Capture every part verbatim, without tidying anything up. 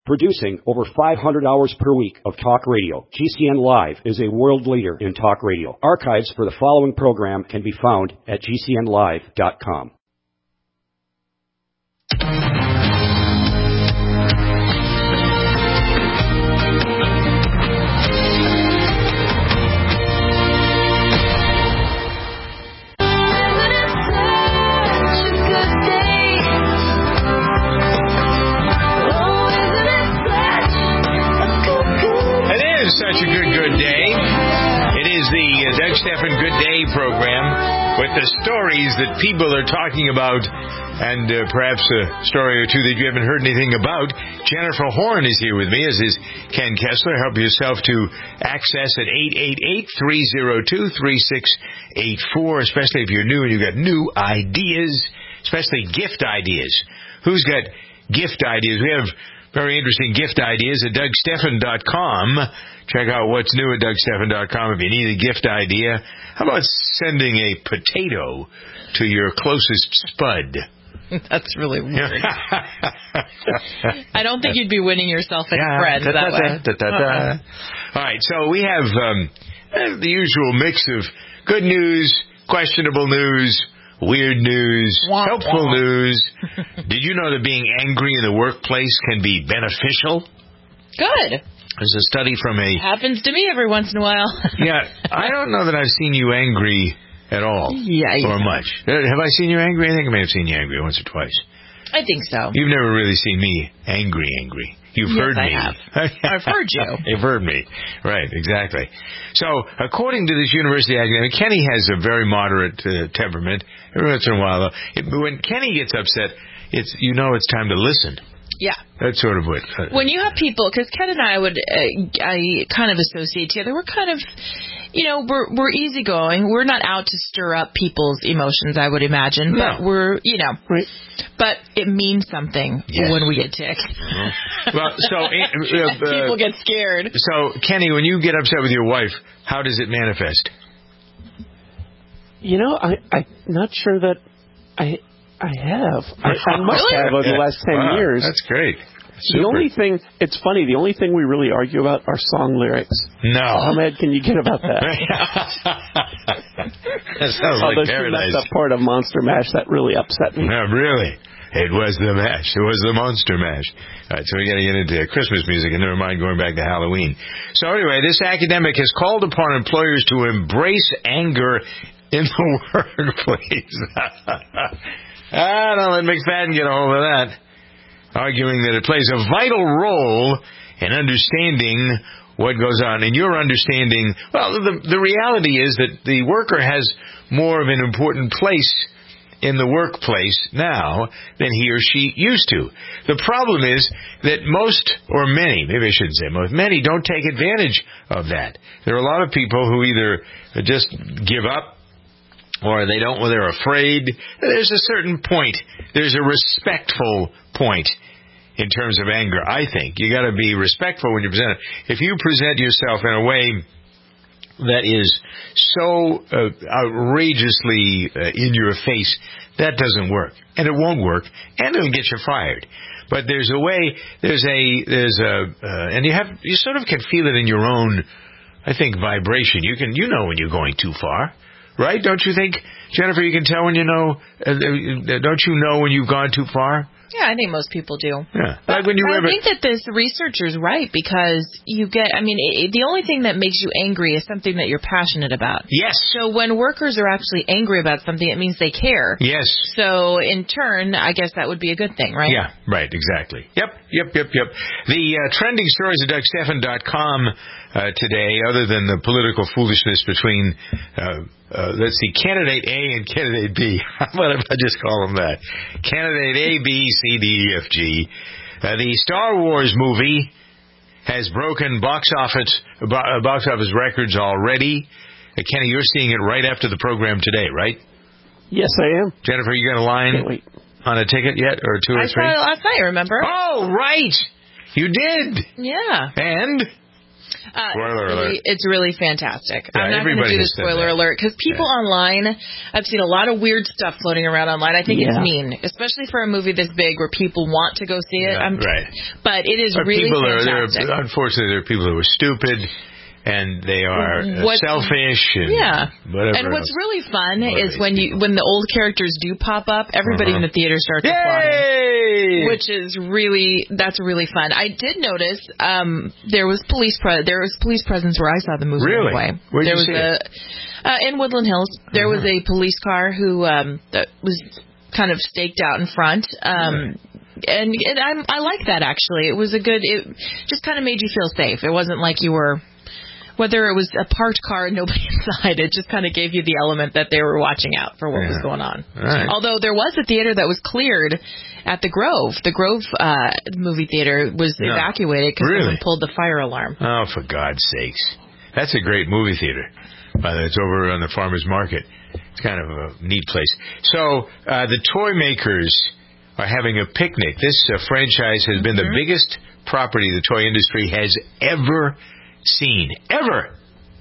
Producing over five hundred hours per week of talk radio, G C N Live is a world leader in talk radio. Archives for the following program can be found at G C N live dot com. Such a good, good day. It is the uh, Doug Stephan Good Day program with the stories that people are talking about and uh, perhaps a story or two that you haven't heard anything about. Jennifer Horn is here with me, as is Ken Kessler. Help yourself to access at eight eight eight, three oh two, three six eight four, especially if you're new and you've got new ideas, especially gift ideas. Who's got gift ideas? We have very interesting gift ideas at Doug Stephan dot com. Check out what's new at Doug Stephan dot com if you need a gift idea. How about sending a potato to your closest spud? That's really weird. I don't think you'd be winning yourself a yeah, friend da, that da, way. Da, da, da, uh-uh. All right, so we have um, the usual mix of good news, questionable news, weird news, wah, helpful wah. news. Did you know that being angry in the workplace can be beneficial? Good. There's a study from a... Happens to me every once in a while. Yeah, I don't know that I've seen you angry at all. Yeah, Or much. Have I seen you angry? I think I may have seen you angry once or twice. I think so. You've never really seen me angry, angry. You've yes, heard me. I have. I've heard you. You've heard me. Right, exactly. So, according to this university academic, Kenny has a very moderate uh, temperament. Every once in a while, though, it, when Kenny gets upset, it's you know it's time to listen. Yeah. That's sort of what... Uh, when you have people, because Ken and I would, uh, I kind of associate together, we're kind of, you know, we're we're easygoing. We're not out to stir up people's emotions, I would imagine. No. But we're, you know, right. But it means something yes. when we get ticked. Mm-hmm. Well, so... Uh, people get scared. So, Kenny, when you get upset with your wife, how does it manifest? You know, I, I'm not sure that I... I have. I, I must really? have over the last ten wow, years. That's great. Super. The only thing, it's funny, the only thing we really argue about are song lyrics. No. How mad can you get about that? That sounds like paradise. That's the part of Monster Mash that really upset me. No, really. It was the mash. It was the Monster Mash. All right, so we got to get into Christmas music, and never mind going back to Halloween. So anyway, this academic has called upon employers to embrace anger in the workplace. Ah, don't let McFadden get a hold of that. Arguing that it plays a vital role in understanding what goes on. And your understanding, well, the, the reality is that the worker has more of an important place in the workplace now than he or she used to. The problem is that most, or many, maybe I shouldn't say most, many don't take advantage of that. There are a lot of people who either just give up, or they don't, or they're afraid. There's a certain point. There's a respectful point in terms of anger, I think. You got to be respectful when you present it. If you present yourself in a way that is so uh, outrageously uh, in your face, that doesn't work. And it won't work. And it'll get you fired. But there's a way, there's a, there's a, uh, and you have, you sort of can feel it in your own, I think, vibration. You can, you know when you're going too far. Right? Don't you think, Jennifer, you can tell when you know, uh, don't you know when you've gone too far? Yeah, I think most people do. Yeah. But like when you I ever... think that this researcher's right, because you get, I mean, it, the only thing that makes you angry is something that you're passionate about. Yes. So when workers are actually angry about something, it means they care. Yes. So in turn, I guess that would be a good thing, right? Yeah, right, exactly. Yep, yep, yep, yep. The uh, trending stories at Doug Stephan dot com uh, today, other than the political foolishness between, uh, uh, let's see, candidate A and candidate B. What if I just call them that? Candidate A, B, C, D, E, F, G. Uh, the Star Wars movie has broken box office uh, box office records already. Uh, Kenny, you're seeing it right after the program today, right? Yes, I am. Jennifer, you got a line on a ticket yet, or two or I three? I saw it last night, remember? Oh, right. You did. Yeah. And? Uh, Spoiler it's really, alert. It's really fantastic. Yeah, I'm not going to everybody do the has said spoiler that. alert because people Yeah. online, I've seen a lot of weird stuff floating around online. I think Yeah. it's mean, especially for a movie this big where people want to go see it. Yeah, I'm, right. But it is But really people are, there fantastic. are, unfortunately, there are people who are stupid, and they are uh, What- selfish, and Yeah. whatever And what's else. really fun Love is these when you people. when the old characters do pop up, everybody Uh-huh. in the theater starts applauding. Yay! Which is really that's really fun. I did notice um, there was police pre- there was police presence where I saw the movie. Really? Anyway. Where'd there you was see a it? uh, in Woodland Hills. There Uh-huh. was a police car who um, that was kind of staked out in front. Um, and and I I like that actually. It was a good. It just kind of made you feel safe. It wasn't like you were. Whether it was a parked car and nobody inside, it just kind of gave you the element that they were watching out for what Yeah. was going on. All right. Although there was a theater that was cleared at the Grove. The Grove uh, movie theater was No. evacuated because Really? someone pulled the fire alarm. Oh, for God's sakes. That's a great movie theater. By the way, it's over on the Farmers Market. It's kind of a neat place. So, uh, the toy makers are having a picnic. This uh, franchise has been the biggest property the toy industry has ever seen. Ever.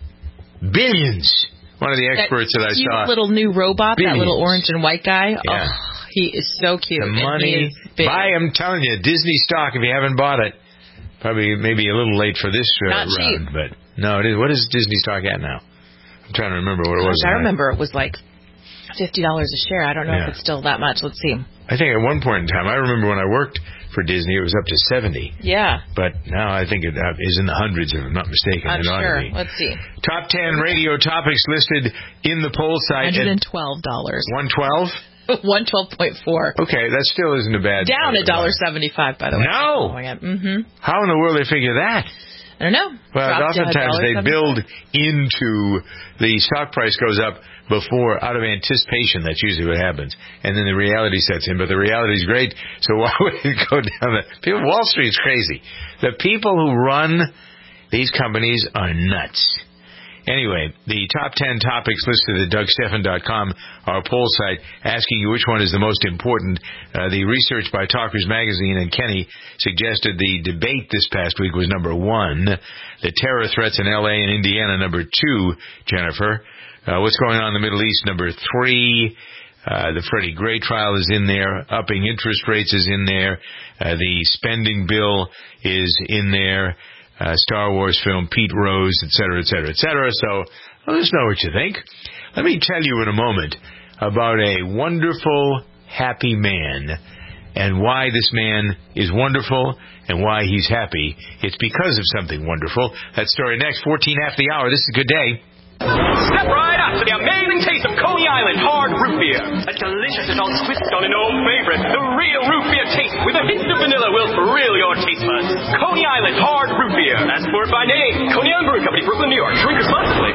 Billions. One of the experts that, that I cute saw. little new robot, Billions. that little orange and white guy. Yeah. Oh, he is so cute. The and he money. is big. Buy, I'm telling you, Disney stock if you haven't bought it. Probably maybe a little late for this uh, Not round, cheap. but no, it is. What is Disney stock at now? I'm trying to remember what it was. Gosh, I remember it was like fifty dollars a share. I don't know Yeah. if it's still that much. Let's see. I think at one point in time, I remember when I worked for Disney, it was up to seventy. Yeah, But now I think it uh, is in the hundreds, if I'm not mistaken. I'm It ought to sure. be. Let's see. Top ten radio topics listed in the poll site one hundred at twelve dollars. one twelve. one twelve point four. Okay, that still isn't a bad. Down a uh, dollar seventy-five, by the way. No. Mm-hmm. How in the world they figure that? I don't know. Well, Dropped to oftentimes they one dollar build seventy-five. into the stock price goes up before, out of anticipation. That's usually what happens, and then the reality sets in. But the reality is great, so why would it go down? The people, Wall Street's crazy. The people who run these companies are nuts. Anyway, the top ten topics listed at Doug Stephan dot com, our poll site, asking you which one is the most important. Uh, the research by Talkers Magazine and Kenny suggested the debate this past week was number one. The terror threats in L A and Indiana, number two, Jennifer. Uh, what's going on in the Middle East, number three. Uh, the Freddie Gray trial is in there. Upping interest rates is in there. Uh, the spending bill is in there. Uh, Star Wars film, Pete Rose, et cetera, et cetera, et cetera. So let us know what you think. Let me tell you in a moment about a wonderful, happy man and why this man is wonderful and why he's happy. It's because of something wonderful. That story next, fourteen after the hour. This is Good Day. Step right up to the amazing taste of Coney Island hard root beer. A delicious adult twist on an old favorite. The real root beer taste with a hint of vanilla will thrill your taste buds. Coney Island hard root beer. That's poured by name. Coney Island Brewing Company, Brooklyn, New York. Drink responsibly.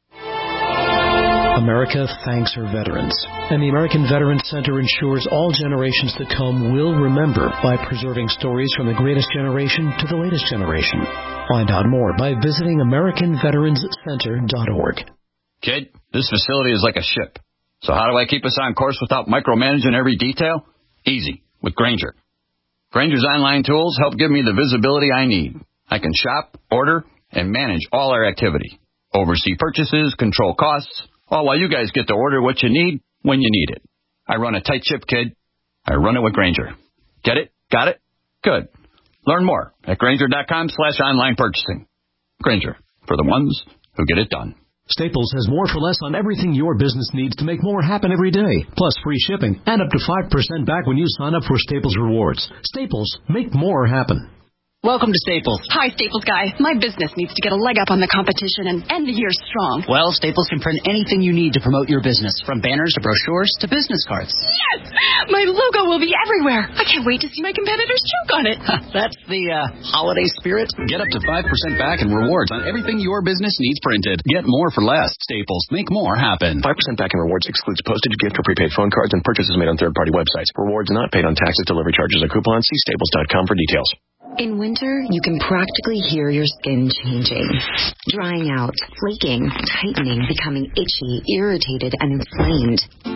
America thanks her veterans, and the American Veterans Center ensures all generations to come will remember by preserving stories from the greatest generation to the latest generation. Find out more by visiting American Veterans Center dot org. Kid, this facility is like a ship. So how do I keep us on course without micromanaging every detail? Easy, with Grainger. Grainger's online tools help give me the visibility I need. I can shop, order, and manage all our activity. Oversee purchases, control costs, all while you guys get to order what you need when you need it. I run a tight ship, kid. I run it with Grainger. Get it? Got it? Good. Learn more at Grainger.com slash online purchasing. Grainger, for the ones who get it done. Staples has more for less on everything your business needs to make more happen every day. Plus free shipping and up to five percent back when you sign up for Staples Rewards. Staples, make more happen. Welcome to Staples. Hi, Staples guy. My business needs to get a leg up on the competition and end the year strong. Well, Staples can print anything you need to promote your business, from banners to brochures to business cards. Yes! My logo will be everywhere. I can't wait to see my competitors choke on it. That's the uh, holiday spirit. Get up to five percent back in rewards on everything your business needs printed. Get more for less. Staples, make more happen. five percent back in rewards excludes postage, gift, or prepaid phone cards and purchases made on third-party websites. Rewards not paid on taxes, delivery charges, or coupons. See Staples dot com for details. In winter, you can practically hear your skin changing, drying out, flaking, tightening, becoming itchy, irritated, and inflamed.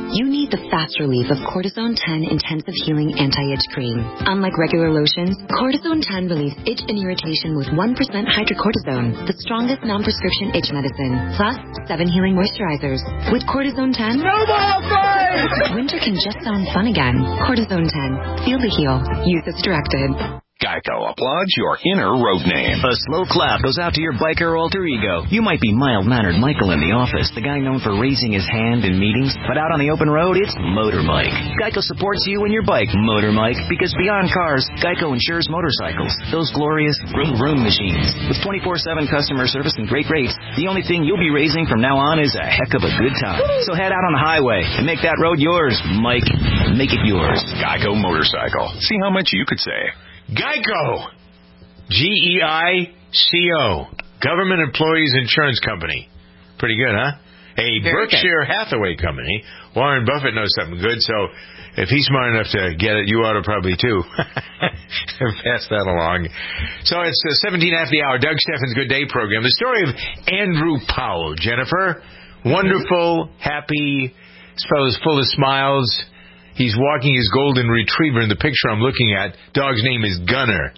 you need the fast relief of Cortisone ten Intensive Healing Anti-Itch Cream. Unlike regular lotions, Cortisone ten relieves itch and irritation with one percent hydrocortisone, the strongest non-prescription itch medicine, plus seven healing moisturizers. With Cortisone ten, no more fight! Winter can just sound fun again. Cortisone ten. Feel the heal. Use as directed. Geico applauds your inner road name. A slow clap goes out to your biker alter ego. You might be mild-mannered Michael in the office, the guy known for raising his hand in meetings, but out on the open road, it's Motor Mike. Geico supports you and your bike, Motor Mike, because beyond cars, Geico insures motorcycles, those glorious vroom-vroom machines. With twenty-four seven customer service and great rates, the only thing you'll be raising from now on is a heck of a good time. So head out on the highway and make that road yours, Mike. Make it yours. Geico Motorcycle. See how much you could save. Geico, G E I C O, Government Employees Insurance Company. Pretty good, huh? A Very Berkshire good. Hathaway company. Warren Buffett knows something good, so if he's smart enough to get it, you ought to probably too. Pass that along. So it's uh, seventeen after the hour, Doug Steffen's Good Day program. The story of Andrew Powell, Jennifer. Wonderful, happy, this fellow's full of smiles. He's walking his golden retriever in the picture I'm looking at. Dog's name is Gunner.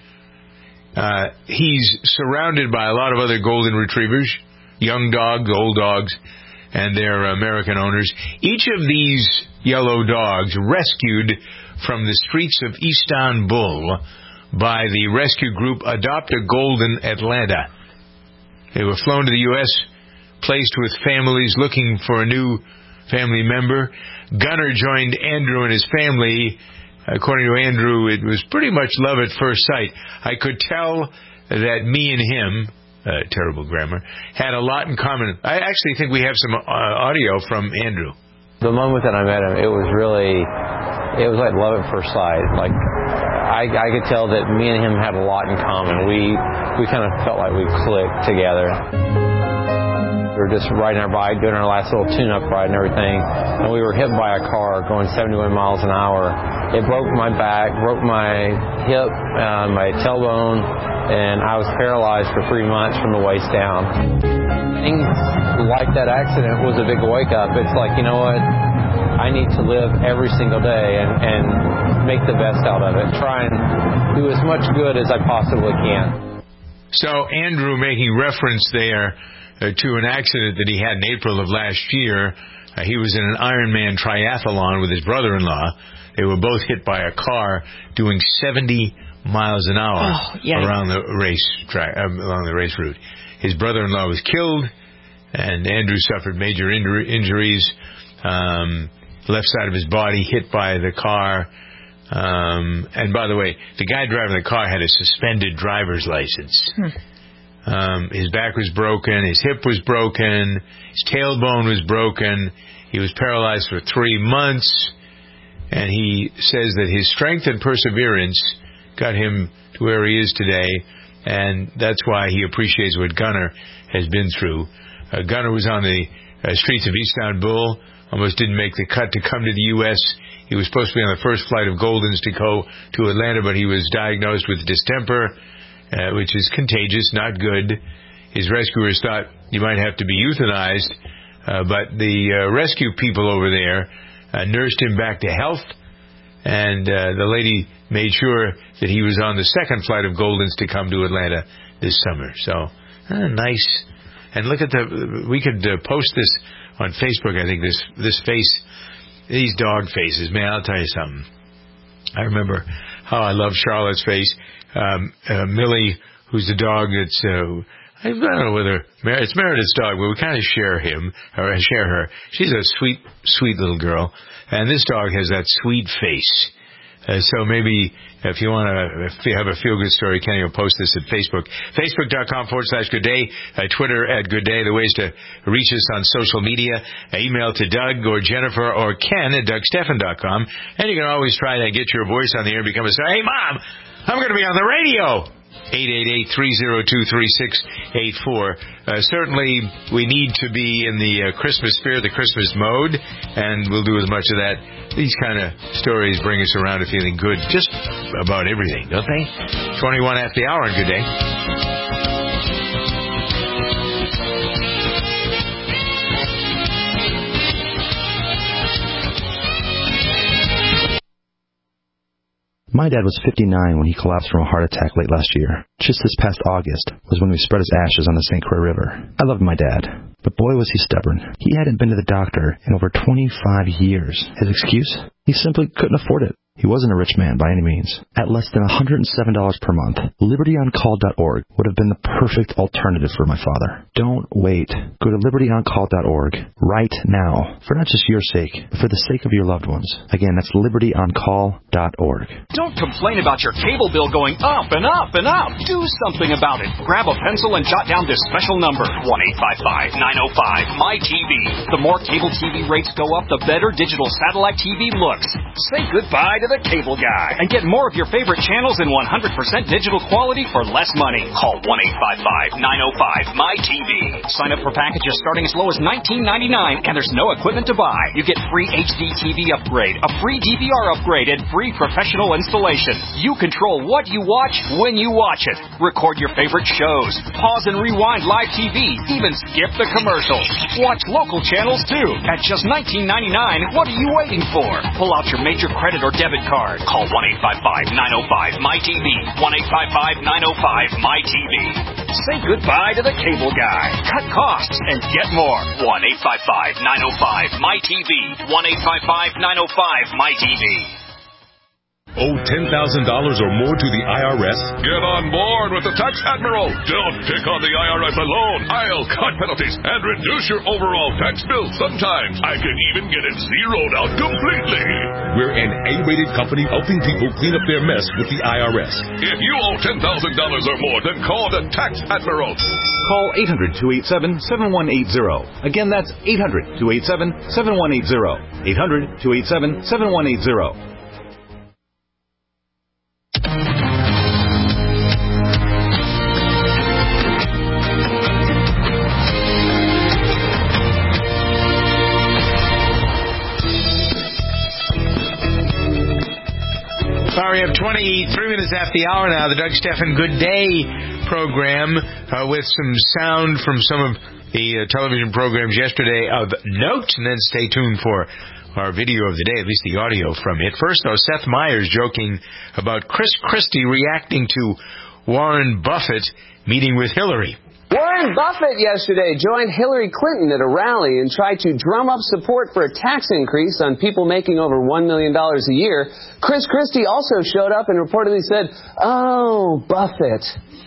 Uh, he's surrounded by a lot of other golden retrievers, young dogs, old dogs, and their American owners. Each of these yellow dogs rescued from the streets of Istanbul by the rescue group Adopt a Golden Atlanta. They were flown to the U S, placed with families looking for a new family member. Gunner joined Andrew and his family. According to Andrew, it was pretty much love at first sight. I could tell that me and him, uh, terrible grammar, had a lot in common. I actually think we have some uh, audio from Andrew. The moment that I met him, it was really, it was like love at first sight. Like, I, I could tell that me and him had a lot in common. We, we kind of felt like we clicked together. We were just riding our bike, doing our last little tune-up ride and everything, and we were hit by a car going seventy-one miles an hour. It broke my back, broke my hip, uh, my tailbone, and I was paralyzed for three months from the waist down. Things like that accident was a big wake-up. It's like, you know what? I need to live every single day and, and make the best out of it. Try and do as much good as I possibly can. So Andrew making reference there Uh, to an accident that he had in April of last year. Uh, he was in an Ironman triathlon with his brother-in-law. They were both hit by a car doing seventy miles an hour oh, yeah. around the race track, uh, along the race route. His brother-in-law was killed, and Andrew suffered major injury, injuries. Um, left side of his body hit by the car. Um, and by the way, the guy driving the car had a suspended driver's license. Hmm. Um, his back was broken, his hip was broken, his tailbone was broken, he was paralyzed for three months, and he says that his strength and perseverance got him to where he is today, and that's why he appreciates what Gunner has been through. Uh, Gunner was on the uh, streets of Istanbul, almost didn't make the cut to come to the U S He was supposed to be on the first flight of Goldens to go to Atlanta, but he was diagnosed with distemper, Uh, which is contagious, not good. His rescuers thought you might have to be euthanized, uh, but the uh, rescue people over there uh, nursed him back to health, and uh, the lady made sure that he was on the second flight of Goldens to come to Atlanta this summer. So, uh, nice. And look at the, we could uh, post this on Facebook, I think, this, this face, these dog faces. Man, I'll tell you something. I remember how I love Charlotte's face. Um, uh, Millie, who's the dog that's, uh, I don't know whether, it's Meredith's dog, but we kind of share him, or share her. She's a sweet, sweet little girl. And this dog has that sweet face. Uh, so maybe if you want to, if you have a feel-good story, Kenny will post this at Facebook. Facebook.com forward slash Good Day. Uh, Twitter at Good Day. The ways to reach us on social media. Uh, email to Doug or Jennifer or Ken at Doug Steffen dot com. And you can always try to get your voice on the air and become a star. Hey, Mom! I'm going to be on the radio. eight eight eight, three oh two, three six eight four. Uh, certainly, we need to be in the uh, Christmas spirit, the Christmas mode, and we'll do as much of that. These kind of stories bring us around to feeling good just about everything, don't they? twenty-one after the hour, and Good Day. My dad was fifty-nine when he collapsed from a heart attack late last year. Just this past August was when we spread his ashes on the Saint Croix River. I loved my dad, but boy was he stubborn. He hadn't been to the doctor in over twenty-five years. His excuse? He simply couldn't afford it. He wasn't a rich man by any means. At less than one hundred seven dollars per month, liberty on call dot org would have been the perfect alternative for my father. Don't wait. Go to liberty on call dot org right now, for not just your sake, but for the sake of your loved ones. Again, that's liberty on call dot org. Don't complain about your cable bill going up and up and up. Do something about it. Grab a pencil and jot down this special number, one eight five five, nine oh five, M Y T V. The more cable T V rates go up, the better digital satellite T V looks. Say goodbye to the cable guy and get more of your favorite channels in one hundred percent digital quality for less money. Call one eight five five, nine oh five, M Y T V. Sign up for packages starting as low as nineteen ninety-nine, and there's no equipment to buy. You get free H D T V upgrade, a free D V R upgrade, and free professional installation. You control what you watch when you watch it. Record your favorite shows. Pause and rewind live T V. Even skip the commercials. Watch local channels too. At just nineteen ninety-nine, what are you waiting for? Pull out your major credit or debit card. Call one eight five five, nine oh five, M Y T V. one eight five five, nine oh five, M Y T V. Say goodbye to the cable guy. Cut costs and get more. one eight five five, nine oh five, M Y T V. one eight five five, nine oh five, M Y T V. Owe ten thousand dollars or more to the I R S? Get on board with the Tax Admiral. Don't pick on the I R S alone. I'll cut penalties and reduce your overall tax bill. Sometimes I can even get it zeroed out completely. We're an A-rated company helping people clean up their mess with the I R S. If you owe ten thousand dollars or more, then call the Tax Admiral. Call eight hundred, two eight seven, seven one eight zero. Again, that's eight hundred, two eight seven, seven one eight zero. eight hundred, two eight seven, seven one eight zero. All right, we have twenty-three minutes after the hour now. The Doug Stephan Good Day program uh, with some sound from some of the uh, television programs yesterday of note. And then stay tuned for our video of the day, at least the audio from it. First, though, Seth Meyers joking about Chris Christie reacting to Warren Buffett meeting with Hillary. Warren Buffett yesterday joined Hillary Clinton at a rally and tried to drum up support for a tax increase on people making over one million dollars a year. Chris Christie also showed up and reportedly said, "Oh, Buffett."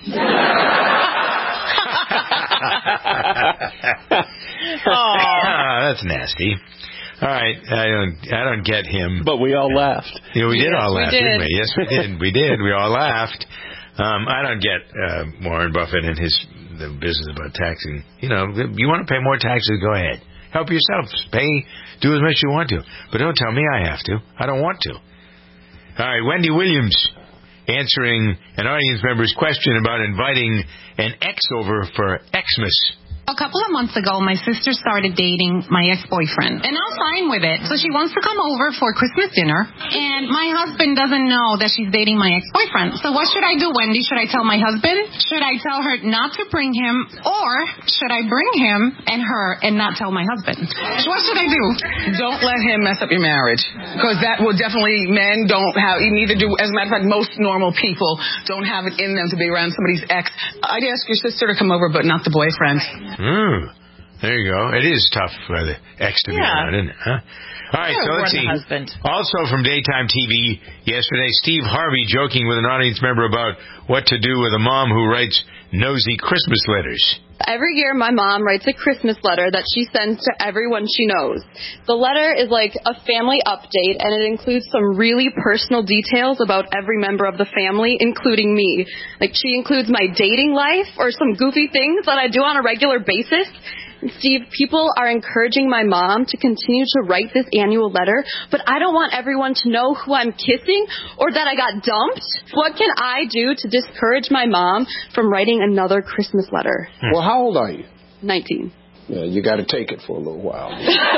Oh, that's nasty. All right, I don't, I don't get him. But we all laughed. Yeah, we did yes, all laugh, we did. didn't we? Yes, we did. We did. We all laughed. Um, I don't get uh, Warren Buffett and his the business about taxing. You know, you want to pay more taxes, go ahead. Help yourself. Pay, do as much as you want to. But don't tell me I have to. I don't want to. All right, Wendy Williams answering an audience member's question about inviting an ex over for Xmas. A couple of months ago, my sister started dating my ex-boyfriend, and I'm fine with it. So she wants to come over for Christmas dinner, and my husband doesn't know that she's dating my ex-boyfriend. So what should I do, Wendy? Should I tell my husband? Should I tell her not to bring him, or should I bring him and her and not tell my husband? So what should I do? Don't let him mess up your marriage, because that will definitely, men don't have, you neither do, as a matter of fact, most normal people don't have it in them to be around somebody's ex. I'd ask your sister to come over, but not the boyfriend. Hmm. There you go. It is tough for the ex to be Yeah. around, isn't it? Huh? All right, so let's see. Husband. Also from Daytime T V yesterday, Steve Harvey joking with an audience member about what to do with a mom who writes nosy Christmas letters. Every year, my mom writes a Christmas letter that she sends to everyone she knows. The letter is like a family update, and it includes some really personal details about every member of the family, including me. Like, she includes my dating life or some goofy things that I do on a regular basis. And Steve, people are encouraging my mom to continue to write this annual letter, but I don't want everyone to know who I'm kissing or that I got dumped. What can I do to discourage my mom from writing another Christmas letter? Well, how old are you? nineteen. Yeah, you got to take it for a little while.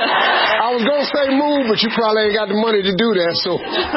I was going to say move, but you probably ain't got the money to do that, so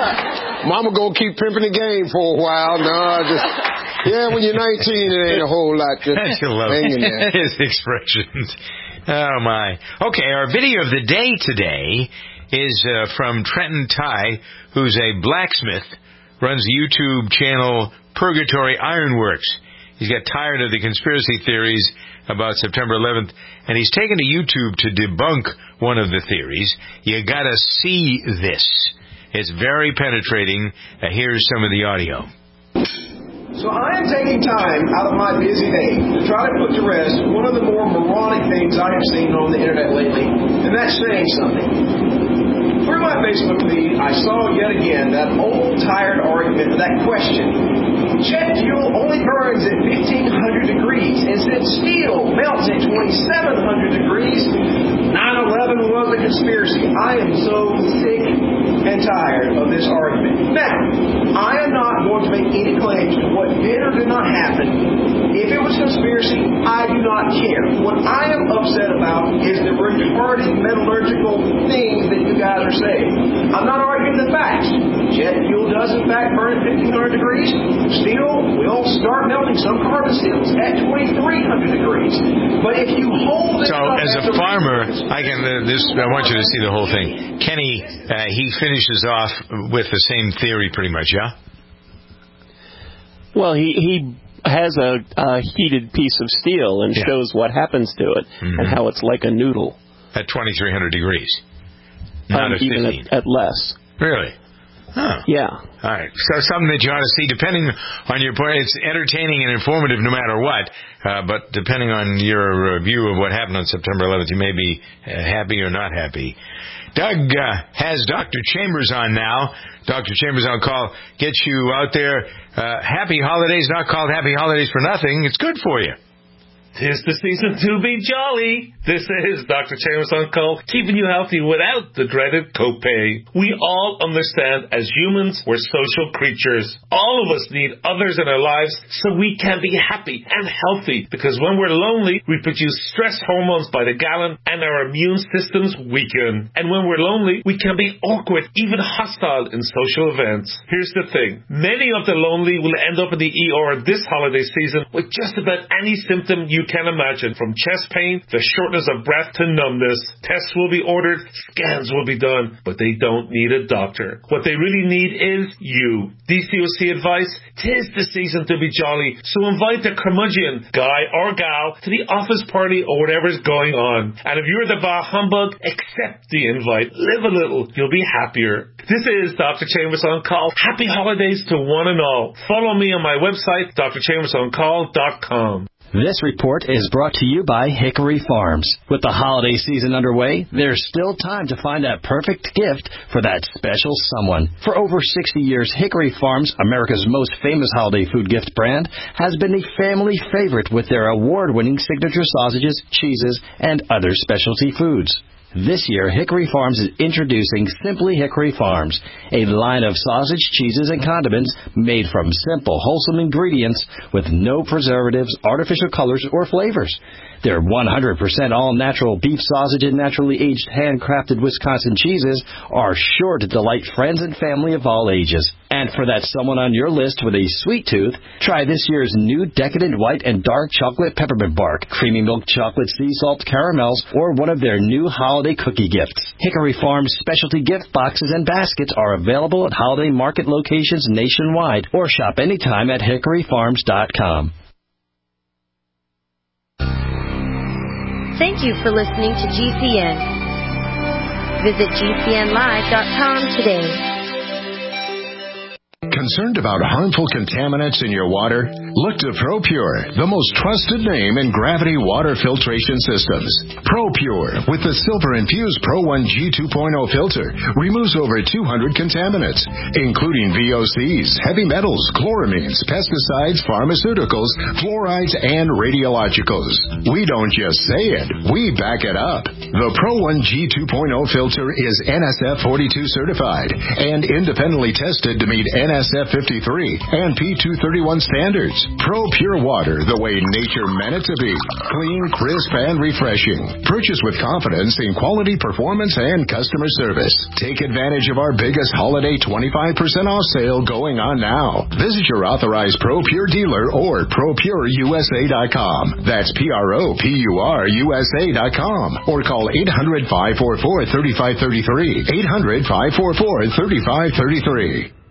mama going to keep pimping the game for a while. No, I just, yeah, when you're nineteen, it ain't a whole lot to hang in there. His expressions. Oh, my. Okay, our video of the day today is uh, from Trenton Ty, who's a blacksmith runs the YouTube channel Purgatory Ironworks. He's got tired of the conspiracy theories about September eleventh, and he's taken to YouTube to debunk one of the theories. You gotta see this. It's very penetrating. Uh, here's some of the audio. So I am taking time out of my busy day to try to put to rest one of the more moronic things I have seen on the internet lately, and that's saying something. Through my Facebook feed, I saw yet again that old, tired argument, that question. Jet fuel only burns at fifteen hundred degrees, and since steel melts at twenty-seven hundred degrees, nine eleven was a conspiracy. I am so sick and tired of this argument. Now, I am not going to make any claims to what did or did not happen. If it was conspiracy, I do not care. What I am upset about is the retarded metallurgical things that you guys are saying. I'm not arguing the facts. Jet fuel does in fact burn at fifteen hundred degrees. Steel will start melting, some carbon steels, at twenty-three hundred degrees. But if you hold it So, up as a the farmer, I can. Uh, this. I want you to see the whole thing. Kenny, uh, he finishes off with the same theory, pretty much. Yeah. Well, he he has a, a heated piece of steel and yeah. shows what happens to it mm-hmm. and how it's like a noodle at twenty-three hundred degrees. Not um, at even fifteen. At, at less. Really? Huh. Yeah. All right. So something that you ought to see, depending on your point. It's entertaining and informative no matter what, uh, but depending on your uh, view of what happened on September eleventh, you may be uh, happy or not happy. Doug uh, has Doctor Chambers on now. Doctor Chambers on call gets you out there. Uh, happy holidays, not called happy holidays for nothing. It's good for you. Tis the season to be jolly. This is Doctor Chambers on call, keeping you healthy without the dreaded copay. We all understand as humans, we're social creatures. All of us need others in our lives so we can be happy and healthy. Because when we're lonely, we produce stress hormones by the gallon and our immune systems weaken. And when we're lonely, we can be awkward, even hostile in social events. Here's the thing. Many of the lonely will end up in the E R this holiday season with just about any symptom you can imagine, from chest pain, the shortness of breath to numbness. Tests will be ordered, scans will be done, but they don't need a doctor. What they really need is you. D C O C advice, tis the season to be jolly, so invite the curmudgeon, guy or gal, to the office party or whatever's going on. And if you're the bah humbug, accept the invite. Live a little, you'll be happier. This is Doctor Chambers on Call. Happy holidays to one and all. Follow me on my website, d r chambers on call dot com. This report is brought to you by Hickory Farms. With the holiday season underway, there's still time to find that perfect gift for that special someone. For over sixty years, Hickory Farms, America's most famous holiday food gift brand, has been a family favorite with their award-winning signature sausages, cheeses, and other specialty foods. This year, Hickory Farms is introducing Simply Hickory Farms, a line of sausage, cheeses, and condiments made from simple, wholesome ingredients with no preservatives, artificial colors, or flavors. Their one hundred percent all-natural beef sausage and naturally aged handcrafted Wisconsin cheeses are sure to delight friends and family of all ages. And for that someone on your list with a sweet tooth, try this year's new decadent white and dark chocolate peppermint bark, creamy milk chocolate sea salt caramels, or one of their new holiday cookie gifts. Hickory Farms specialty gift boxes and baskets are available at holiday market locations nationwide, or shop anytime at hickory farms dot com. Thank you for listening to G C N. Visit G C N live dot com today. Concerned about harmful contaminants in your water? Look to ProPure, the most trusted name in gravity water filtration systems. ProPure, with the silver-infused Pro one G two point oh filter, removes over two hundred contaminants, including V O Cs, heavy metals, chloramines, pesticides, pharmaceuticals, fluorides, and radiologicals. We don't just say it, we back it up. The Pro one G two point oh filter is N S F forty-two certified and independently tested to meet N S F fifty-three and P two thirty-one standards. Pro Pure Water, the way nature meant it to be. Clean, crisp, and refreshing. Purchase with confidence in quality, performance, and customer service. Take advantage of our biggest holiday twenty-five percent off sale going on now. Visit your authorized Pro Pure dealer or pro pure u s a dot com. That's P R O P U R U S A dot com. Or call eight hundred, five four four, three five three three. eight hundred, five four four, three five three three.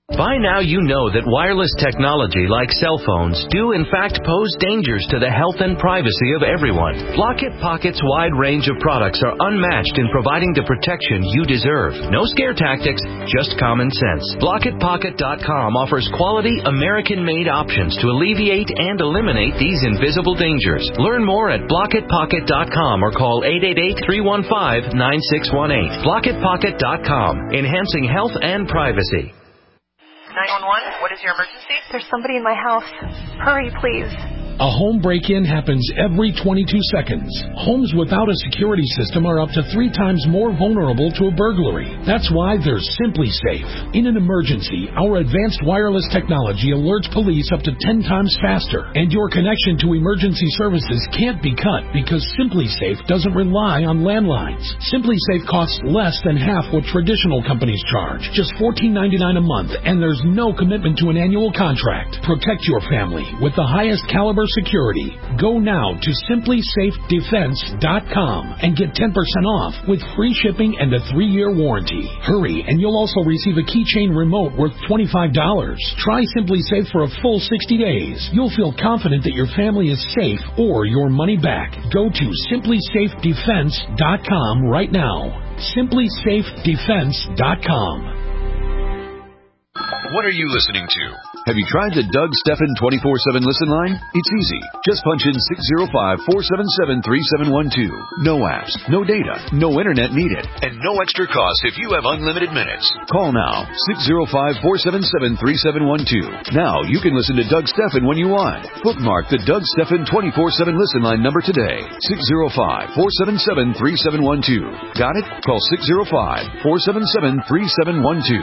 By now you know that wireless technology like cell phones do in fact pose dangers to the health and privacy of everyone. Blockit Pocket's wide range of products are unmatched in providing the protection you deserve. No scare tactics, just common sense. Blockit Pocket dot com offers quality American-made options to alleviate and eliminate these invisible dangers. Learn more at Blockit Pocket dot com or call eight eight eight, three one five, nine six one eight. Blockit Pocket dot com, enhancing health and privacy. nine one one, what is your emergency? There's somebody in my house. Hurry, please. A home break-in happens every twenty-two seconds. Homes without a security system are up to three times more vulnerable to a burglary. That's why there's Simply Safe. In an emergency, our advanced wireless technology alerts police up to ten times faster, and your connection to emergency services can't be cut because Simply Safe doesn't rely on landlines. Simply Safe costs less than half what traditional companies charge, just fourteen ninety-nine a month, and there's no commitment to an annual contract. Protect your family with the highest caliber security. Go now to simply safe defense dot com and get ten percent off with free shipping and a three-year warranty. Hurry, and you'll also receive a keychain remote worth twenty-five dollars. Try Simply Safe for a full sixty days. You'll feel confident that your family is safe or your money back. Go to simply safe defense dot com right now. simply safe defense dot com. What are you listening to? Have you tried the Doug Stephan twenty-four seven listen line? It's easy. Just punch in six zero five, four seven seven, three seven one two. No apps, no data, no internet needed, and no extra cost if you have unlimited minutes. Call now, six zero five, four seven seven, three seven one two. Now you can listen to Doug Stephan when you want. Bookmark the Doug Stephan twenty-four seven listen line number today, six zero five, four seven seven, three seven one two. Got it? Call six zero five, four seven seven, three seven one two.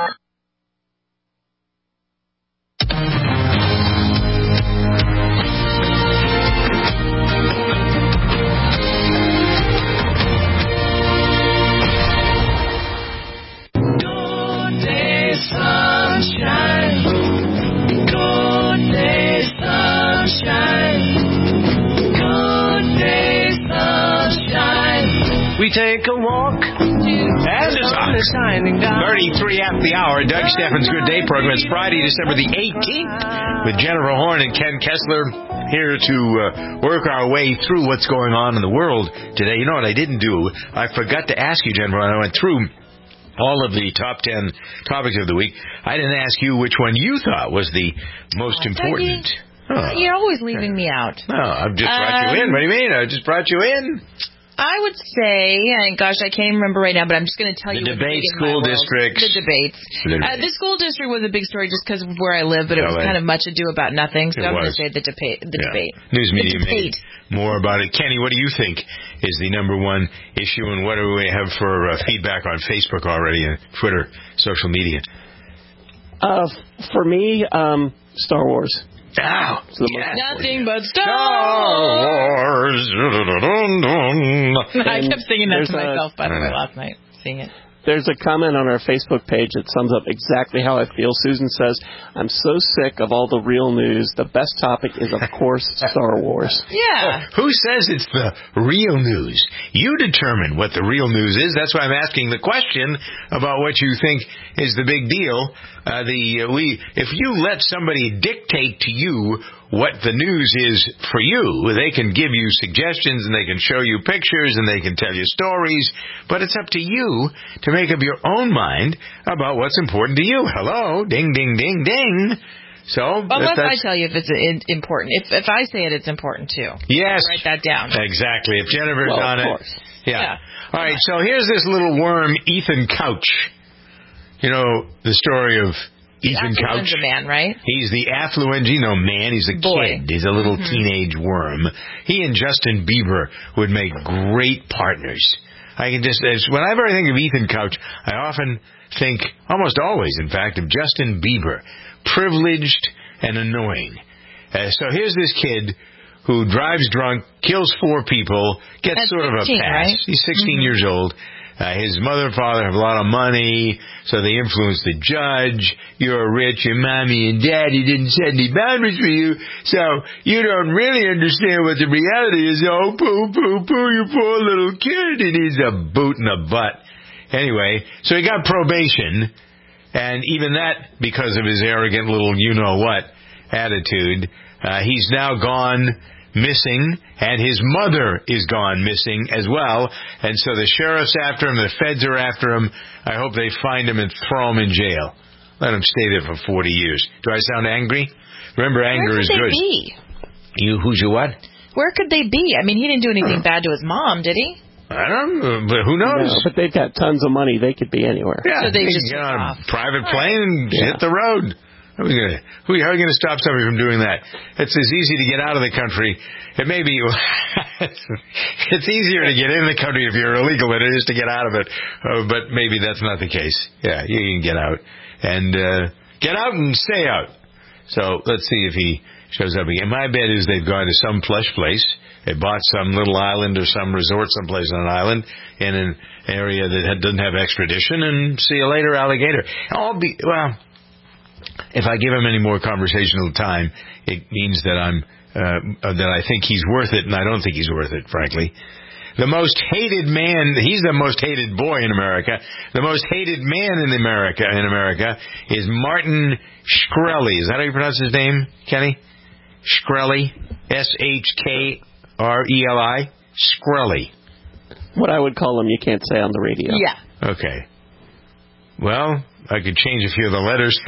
We take a walk and the sun is shining down. thirty-three after the hour. Doug Stephan's Good Day program. It's Friday, December the eighteenth, with Jennifer Horn and Ken Kessler here to uh, work our way through what's going on in the world today. You know what I didn't do? I forgot to ask you, Jennifer, when I went through all of the top ten topics of the week. I didn't ask you which one you thought was the most important. Oh. You're always leaving me out. No, I've just brought um, you in. What do you mean? I just brought you in. I would say, and gosh, I can't even remember right now, but I'm just going to tell the you. Debate school districts. The debates. The debates. Uh, the school district was a big story just because of where I live, but it was kind of much ado about nothing. So it I'm going was. to say the debate. The yeah. debate. News media the debate. made more about it. Kenny, what do you think is the number one issue, and what do we have for uh, feedback on Facebook already, and Twitter, social media? Uh, for me, um, Star Wars. Oh, yeah. Nothing but Star Wars. I kept singing that There's to myself, a, by the way, last night, seeing it. There's a comment on our Facebook page that sums up exactly how I feel. Susan says, I'm so sick of all the real news. The best topic is, of course, Star Wars. Yeah. Who says it's the real news? You determine what the real news is. That's why I'm asking the question about what you think is the big deal. Uh, the uh, we if you let somebody dictate to you what the news is for you, they can give you suggestions and they can show you pictures and they can tell you stories, but it's up to you to make up your own mind about what's important to you. Hello, ding, ding, ding, ding. So, unless I tell you if it's important. If if I say it, it's important too. Yes. Write that down. Exactly. If Jennifer's well, on of it. Course. Yeah. yeah. All right, so here's this little worm, Ethan Couch. You know, the story of Ethan Couch. He's a man, right? He's the affluent, you know, man. He's a Boy. kid. He's a little mm-hmm. teenage worm. He and Justin Bieber would make great partners. I can just, whenever I think of Ethan Couch, I often think, almost always, in fact, of Justin Bieber. Privileged and annoying. Uh, so here's this kid who drives drunk, kills four people, gets At sort sixteen, of a pass. Right? He's sixteen mm-hmm. years old. Uh, his mother and father have a lot of money, so they influence the judge. You're rich, your mommy and daddy didn't set any boundaries for you, so you don't really understand what the reality is. Oh, poo, poo, poo, you poor little kid. He needs a boot in the butt. Anyway, so he got probation, And even that, because of his arrogant little you-know-what attitude, uh, he's now gone missing, and his mother is gone missing as well. And so the sheriff's after him, the feds are after him. I hope they find him and throw him in jail. Let him stay there for forty years. Do I sound angry? Remember, anger is good. Where could they be? You, who's your what? Where could they be? I mean, he didn't do anything bad to his mom, did he? I don't know, but who knows? No, but they've got tons of money. They could be anywhere. Yeah, So they you just can get took on off. a private All plane and Yeah. hit the road. How are, we gonna, who, how are you going to stop somebody from doing that? It's as easy to get out of the country. It may be, it's easier to get in the country if you're illegal than it is to get out of it. Uh, but maybe that's not the case. Yeah, you can get out. And uh, get out and stay out. So let's see if he shows up again. My bet is they've gone to some plush place. They bought some little island or some resort someplace on an island in an area that doesn't have extradition, and see you later, alligator. I'll be, well, if I give him any more conversational time, it means that I'm uh, that I think he's worth it, and I don't think he's worth it, frankly. The most hated man, he's the most hated boy in America. The most hated man in America in America is Martin Shkreli. Is that how you pronounce his name, Kenny? Shkreli, S H K R E L I, Shkreli. What I would call him, you can't say on the radio. Yeah. Okay. Well, I could change a few of the letters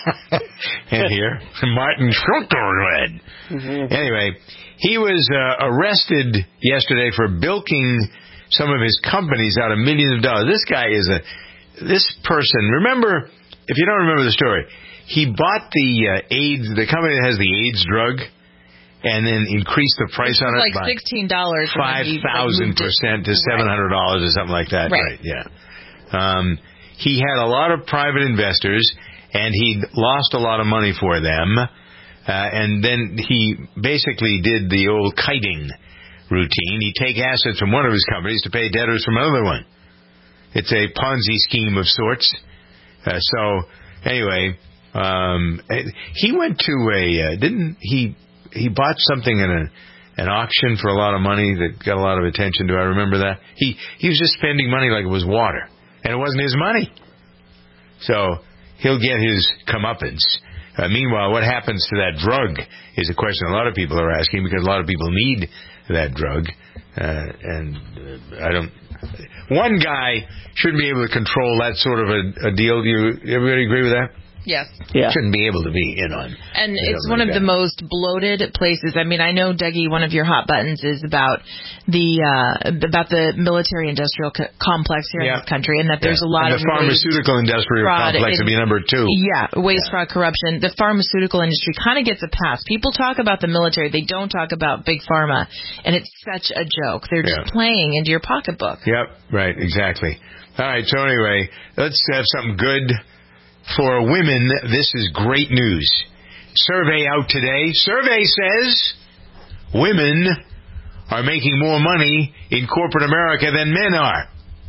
in here. Martin Shkreli. Mm-hmm. Anyway, he was uh, arrested yesterday for bilking some of his companies out of millions of dollars. This guy is a, this person, remember, if you don't remember the story, he bought the uh, AIDS, the company that has the AIDS drug, and then increased the price on it like by sixteen dollars. five thousand percent to seven hundred dollars or something like that. Right. Right, yeah. Um, he had a lot of private investors, and he'd lost a lot of money for them. Uh, and then he basically did the old kiting routine. He'd take assets from one of his companies to pay debtors from another one. It's a Ponzi scheme of sorts. Uh, so, anyway, um, he went to a, uh, didn't he, he bought something in a, an auction for a lot of money that got a lot of attention. Do I remember that? He, he was just spending money like it was water, and it wasn't his money. So, he'll get his comeuppance. Uh, meanwhile, what happens to that drug is a question a lot of people are asking, because a lot of people need that drug. Uh, and uh, I don't... One guy shouldn't be able to control that sort of a, a deal. Do you, everybody agree with that? Yes. Yeah. Shouldn't be able to be in on. And it's one of the most bloated places. I mean, I know, Dougie, one of your hot buttons is about the uh, about the military-industrial co- complex here yeah. in this country, and that there's yeah. a lot and of the pharmaceutical industrial fraud complex in, would be number two. Yeah, waste, yeah. fraud, corruption. The pharmaceutical industry kind of gets a pass. People talk about the military. They don't talk about big pharma, and it's such a joke. They're just yeah. playing into your pocketbook. Yep, right, exactly. All right, so anyway, let's have something good. For women, this is great news. Survey out today. Survey says women are making more money in corporate America than men are.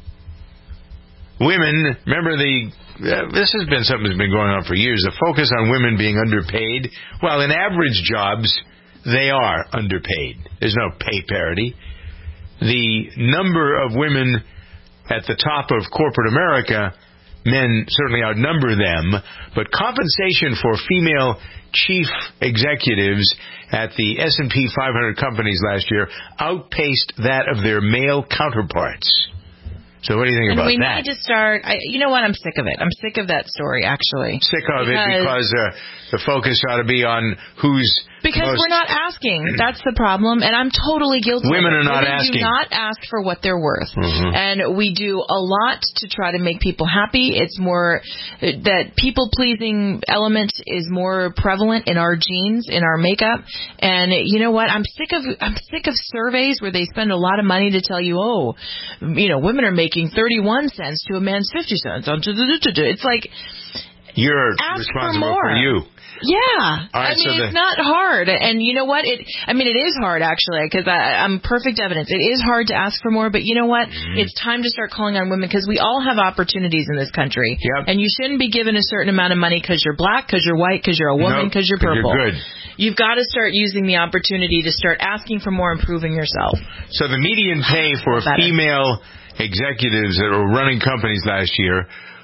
Women, remember the, uh, this has been something that's been going on for years, the focus on women being underpaid. Well, in average jobs, they are underpaid. There's no pay parity. The number of women at the top of corporate America, men certainly outnumber them, but compensation for female chief executives at the S and P five hundred companies last year outpaced that of their male counterparts. So what do you think and about we that? need to start, I, you know what, I'm sick of it. I'm sick of that story, actually. Sick of because, it because uh, the focus ought to be on who's Because most... we're not asking. That's the problem, and I'm totally guilty Women of it. are not Women asking. do not ask for what they're worth. Mm-hmm. And we do a lot to try to make people happy. It's more, that people-pleasing element is more prevalent in our genes, in our makeup. And you know what? I'm sick of I'm sick of surveys where they spend a lot of money to tell you, oh, you know, women are making thirty-one cents to a man's fifty cents. It's like, you're ask responsible for, more. for you. Yeah, right, I mean, so the, it's not hard, and you know what? It, I mean, it is hard actually, because I'm perfect evidence. It is hard to ask for more, but you know what? Mm-hmm. It's time to start calling on women, because we all have opportunities in this country, yep. and you shouldn't be given a certain amount of money because you're black, because you're white, because you're a woman, because nope, you're purple. You're good. You've got to start using the opportunity to start asking for more, improving yourself. So the median pay for female executives that were running companies last year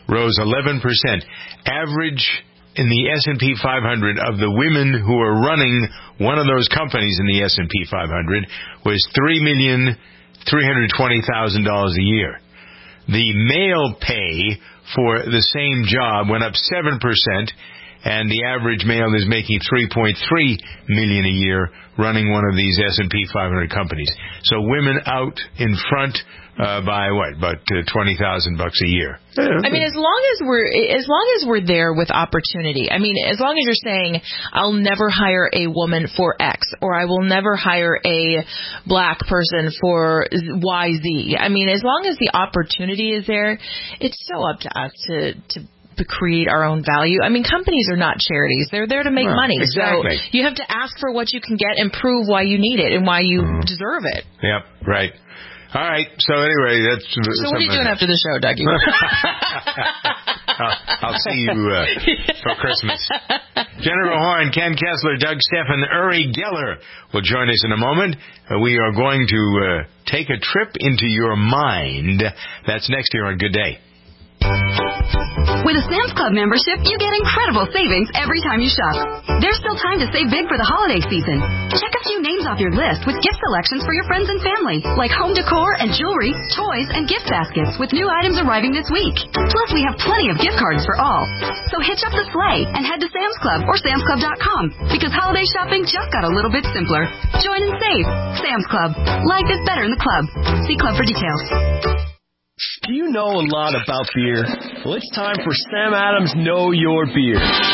rose eleven percent. Average in the S and P five hundred of the women who are running one of those companies in the S and P five hundred was three million three hundred twenty thousand dollars a year. The male pay for the same job went up seven percent, and the average male is making three point three million dollars a year running one of these S and P five hundred companies. So women out in front uh, by what, about uh, twenty thousand bucks a year. I mean, as long as we're as long as we're there with opportunity. I mean, as long as you're saying, I'll never hire a woman for X, or I will never hire a black person for Y Z. I mean, as long as the opportunity is there, it's so up to us to to. to create our own value. I mean, companies are not charities. They're there to make well, money. Exactly. So you have to ask for what you can get and prove why you need it and why you mm. deserve it. Yep, right. All right. So anyway, that's... So what are you doing after the show, Dougie? I'll, I'll see you uh, for Christmas. Jennifer Horn, Ken Kessler, Doug Steffen, Uri Geller will join us in a moment. Uh, we are going to uh, take a trip into your mind. That's next here on Good Day. With a Sam's Club membership, you get incredible savings every time you shop. There's still time to save big for the holiday season. Check a few names off your list with gift selections for your friends and family, like home decor and jewelry, toys, and gift baskets with new items arriving this week. Plus, we have plenty of gift cards for all. So hitch up the sleigh and head to Sam's Club or Sam's Club dot com, because holiday shopping just got a little bit simpler. Join and save. Sam's Club. Life is better in the club. See club for details. Do you know a lot about beer? Well, it's time for Sam Adams Know Your Beer.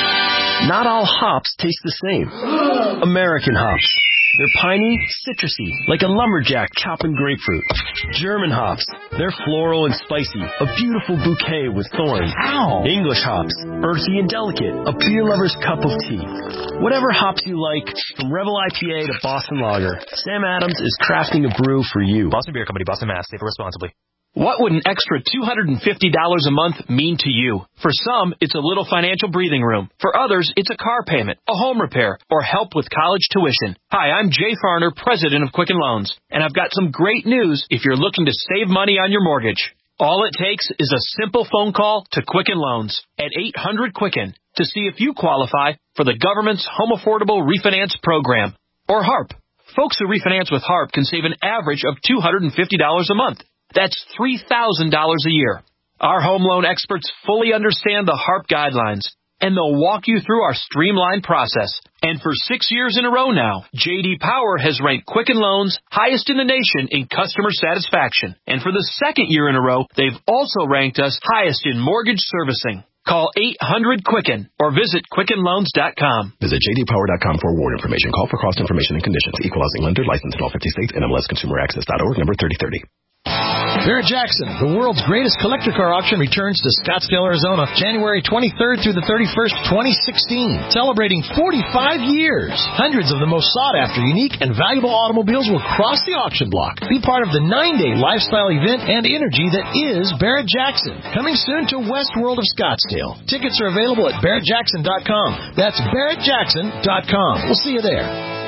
Not all hops taste the same. American hops. They're piney, citrusy, like a lumberjack chopping grapefruit. German hops. They're floral and spicy, a beautiful bouquet with thorns. Ow. English hops. Earthy and delicate, a beer lover's cup of tea. Whatever hops you like, from Rebel I P A to Boston Lager, Sam Adams is crafting a brew for you. Boston Beer Company, Boston, Mass. Safe responsibly. What would an extra two hundred fifty dollars a month mean to you? For some, it's a little financial breathing room. For others, it's a car payment, a home repair, or help with college tuition. Hi, I'm Jay Farner, president of Quicken Loans, and I've got some great news if you're looking to save money on your mortgage. All it takes is a simple phone call to Quicken Loans at eight hundred Quicken to see if you qualify for the government's Home Affordable Refinance Program, or HARP. Folks who refinance with HARP can save an average of two hundred fifty dollars a month. That's three thousand dollars a year. Our home loan experts fully understand the HARP guidelines, and they'll walk you through our streamlined process. And for six years in a row now, J D Power has ranked Quicken Loans highest in the nation in customer satisfaction. And for the second year in a row, they've also ranked us highest in mortgage servicing. Call eight hundred Quicken or visit Quicken Loans dot com. Visit J D Power dot com for award information. Call for cost information and conditions. Equal housing lender, licensed in all fifty states, N M L S Consumer Access dot org, number thirty thirty. Barrett Jackson, the world's greatest collector car auction, returns to Scottsdale, Arizona, January twenty-third through the thirty-first, twenty sixteen. Celebrating forty-five years. Hundreds of the most sought-after, unique, and valuable automobiles will cross the auction block. Be part of the nine-day lifestyle event and energy that is Barrett Jackson. Coming soon to West World of Scottsdale. Tickets are available at Barrett Jackson dot com. That's Barrett Jackson dot com. We'll see you there.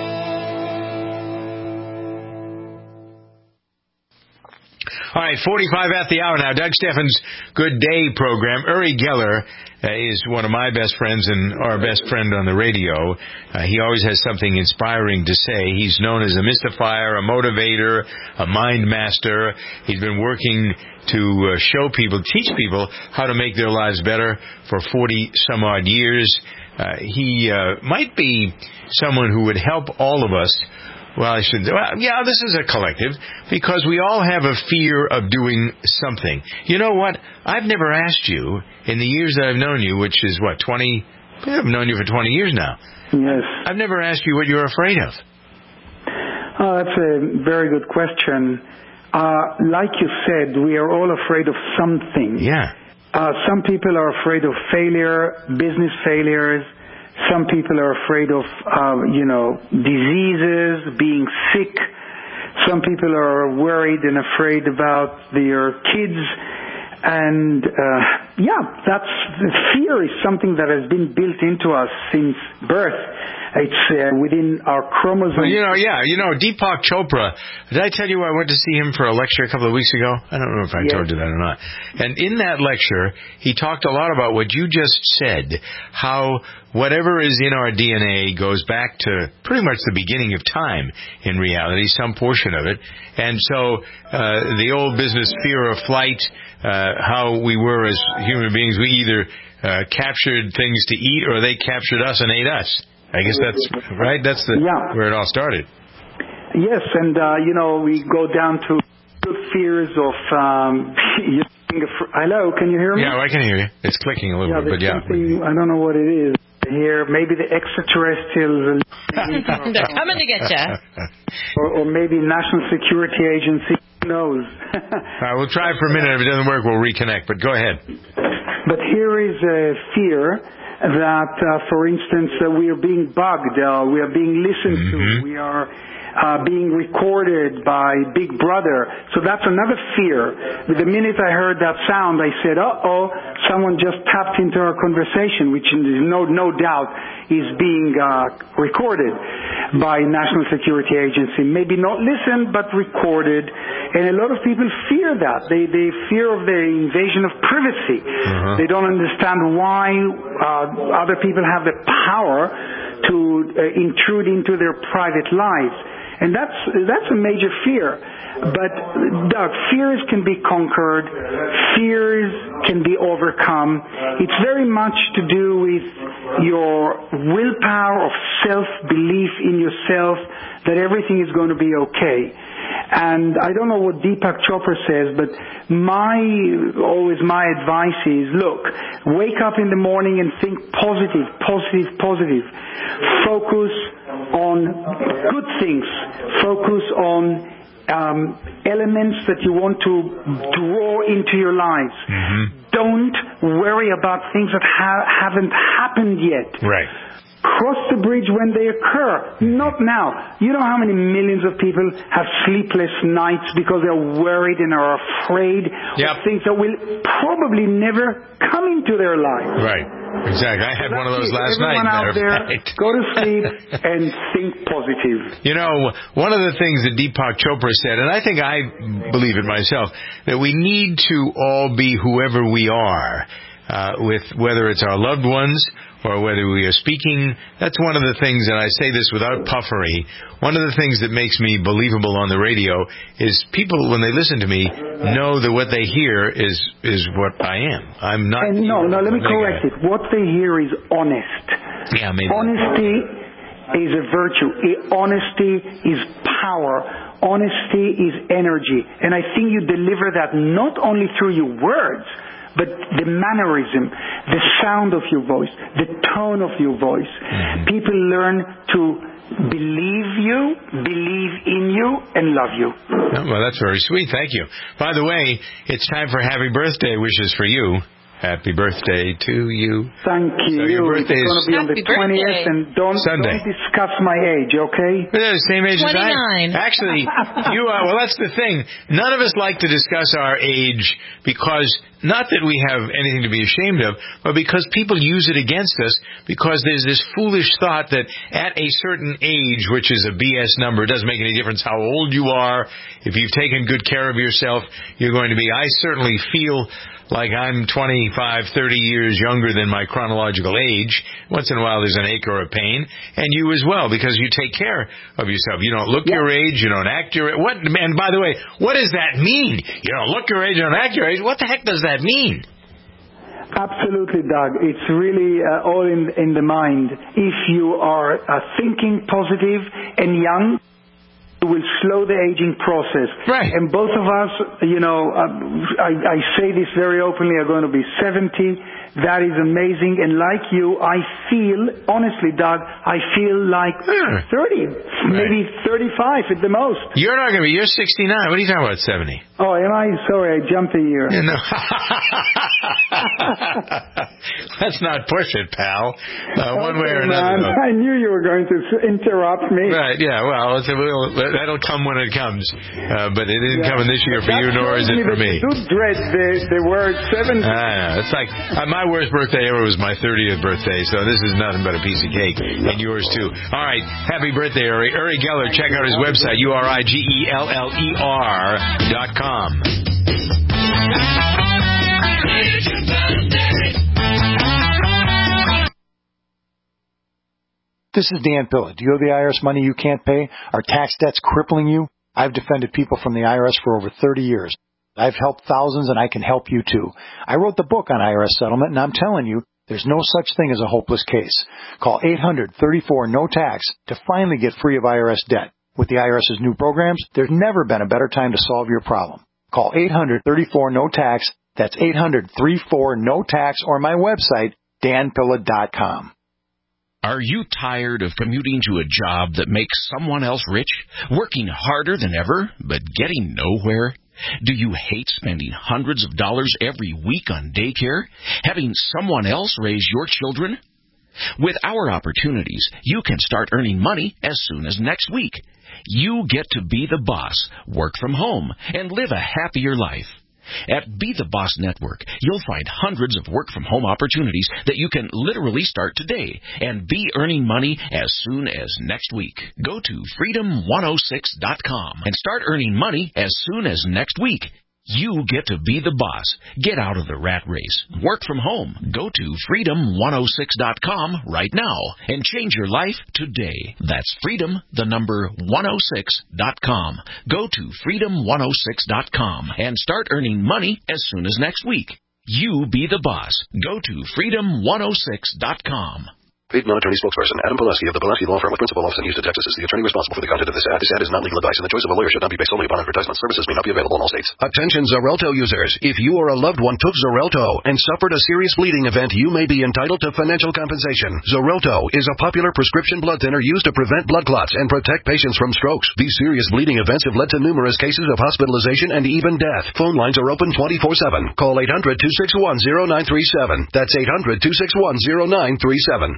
All right, forty-five at the hour now. Doug Steffen's Good Day program. Uri Geller uh, is one of my best friends and our best friend on the radio. Uh, he always has something inspiring to say. He's known as a mystifier, a motivator, a mind master. He's been working to uh, show people, teach people how to make their lives better for forty some odd years. Uh, he uh, might be someone who would help all of us. Well, I should. Well, yeah, this is a collective, because we all have a fear of doing something. You know what? I've never asked you in the years that I've known you, which is what, twenty? I've known you for twenty years now. Yes. I've never asked you what you're afraid of. Oh, that's a very good question. Uh, like you said, we are all afraid of something. Yeah. Uh, some people are afraid of failure, business failures. Some people are afraid of, uh, you know, diseases, being sick. Some people are worried and afraid about their kids And, uh, yeah, that's, fear is something that has been built into us since birth. It's uh, within our chromosomes. Well, you know, yeah, you know, Deepak Chopra, did I tell you I went to see him for a lecture a couple of weeks ago? I don't know if I yes. told you that or not. And in that lecture, he talked a lot about what you just said, how whatever is in our D N A goes back to pretty much the beginning of time, in reality, some portion of it. And so uh, the old business fear of flight, uh, how we were as human beings, we either uh, captured things to eat or they captured us and ate us. I guess that's right. That's the yeah. where it all started. Yes, and uh, you know, we go down to fears of. Um, hello, can you hear me? Yeah, well, I can hear you. It's clicking a little yeah, bit, but yeah. I don't know what it is here. Maybe the extraterrestrials. They're coming to get you. or, or maybe National Security Agency. Who knows? All right, we'll try for a minute. If it doesn't work, we'll reconnect. But go ahead. But here is a fear that, uh, for instance, uh, we are being bugged, uh, we are being listened mm-hmm. to, we are uh, being recorded by Big Brother. So that's another fear. The minute I heard that sound, I said, uh-oh, someone just tapped into our conversation, which is no, no doubt is being uh, recorded by National Security Agency. Maybe not listened, but recorded. And a lot of people fear that. They, they fear of the invasion of privacy. Uh-huh. They don't understand why uh, other people have the power to uh, intrude into their private lives. And that's that's a major fear. But, Doug, fears can be conquered. Fears can be overcome. It's very much to do with your willpower of self-belief in yourself that everything is going to be okay. And I don't know what Deepak Chopra says, but my, always my advice is, look, wake up in the morning and think positive, positive, positive. Focus on good things. Focus on um, elements that you want to draw into your lives. Mm-hmm. Don't worry about things that ha- haven't happened yet. Right. Cross the bridge when they occur, not now. You know how many millions of people have sleepless nights because they're worried and are afraid yep. of things that will probably never come into their life. Right. Exactly. I had so one of those it. last Everyone night. Out there, go to sleep and think positive. You know, one of the things that Deepak Chopra said, and I think I believe it myself, that we need to all be whoever we are, uh, with whether it's our loved ones or whether we are speaking. That's one of the things, and I say this without puffery, one of the things that makes me believable on the radio is people, when they listen to me, know that what they hear is is what I am. I'm not... And no, no, let me correct it. What they hear is honest. Yeah, maybe. Honesty is a virtue. Honesty is power. Honesty is energy. And I think you deliver that not only through your words, but the mannerism, the sound of your voice, the tone of your voice. Mm-hmm. People learn to believe you, believe in you, and love you. Oh, well, that's very sweet. Thank you. By the way, it's time for happy birthday wishes for you. Happy birthday to you. Thank you. So your birthday it's going to be on the twentieth, and don't, Sunday. don't discuss my age, okay? They're the same age twenty-nine. as I. Actually, you are. Well, that's the thing. None of us like to discuss our age because, not that we have anything to be ashamed of, but because people use it against us because there's this foolish thought that at a certain age, which is a B S number, it doesn't make any difference how old you are. If you've taken good care of yourself, you're going to be. I certainly feel like I'm twenty-five, thirty years younger than my chronological age. Once in a while there's an ache or a pain. And you as well, because you take care of yourself. You don't look yeah. your age, you don't act your age. What, and by the way, what does that mean? You don't look your age, you don't act your age. What the heck does that mean? Absolutely, Doug. It's really uh, all in, in the mind. If you are uh, thinking positive and young, will slow the aging process. Right. And both of us, you know, uh, I, I say this very openly, are going to be seventy. That is amazing. And like you, I feel, honestly, Doug, I feel like thirty, right. maybe thirty-five at the most. You're not going to be, you're sixty-nine. What are you talking about, seventy? Oh, am I? Sorry, I jumped a year. Yeah, no. Let's not push it, pal. Uh, one okay, way or another. Man. I knew you were going to interrupt me. Right, yeah, well, let's, we'll, that'll come when it comes. Uh, but it isn't yeah. coming this year for that you, nor is it for me. You do dread the, the word seventy. Ah, it's like uh, my worst birthday ever was my thirtieth birthday, so this is nothing but a piece of cake. And yours, too. All right. Happy birthday, Uri. Uri Geller. Check out his website, U R I G E L L E R dot com. This is Dan Pilla. Do you owe the I R S money you can't pay? Are tax debts crippling you? I've defended people from the I R S for over thirty years. I've helped thousands, and I can help you, too. I wrote the book on I R S settlement, and I'm telling you, there's no such thing as a hopeless case. Call eight hundred, thirty-four, no tax to finally get free of I R S debt. With the IRS's new programs, there's never been a better time to solve your problem. Call eight hundred, thirty-four, no tax. That's eight hundred, thirty-four, no tax, or my website, dan pilla dot com. Are you tired of commuting to a job that makes someone else rich, working harder than ever, but getting nowhere? Do you hate spending hundreds of dollars every week on daycare, having someone else raise your children? With our opportunities, you can start earning money as soon as next week. You get to be the boss, work from home, and live a happier life. At Be the Boss Network, you'll find hundreds of work-from-home opportunities that you can literally start today and be earning money as soon as next week. Go to freedom one oh six dot com and start earning money as soon as next week. You get to be the boss. Get out of the rat race. Work from home. Go to freedom one oh six dot com right now and change your life today. That's freedom, the number one oh six dot com. Go to freedom one oh six dot com and start earning money as soon as next week. You be the boss. Go to freedom one oh six dot com. Paid non-attorney spokesperson Adam Pileski of the Pileski Law Firm with principal office in Houston, Texas is the attorney responsible for the content of this ad. This ad is not legal advice, and the choice of a lawyer should not be based solely upon advertisement. Services may not be available in all states. Attention Xarelto users. If you or a loved one took Xarelto and suffered a serious bleeding event, you may be entitled to financial compensation. Xarelto is a popular prescription blood thinner used to prevent blood clots and protect patients from strokes. These serious bleeding events have led to numerous cases of hospitalization and even death. Phone lines are open twenty-four seven. Call eight hundred, two six one, zero nine three seven. That's eight hundred, two six one, zero nine three seven.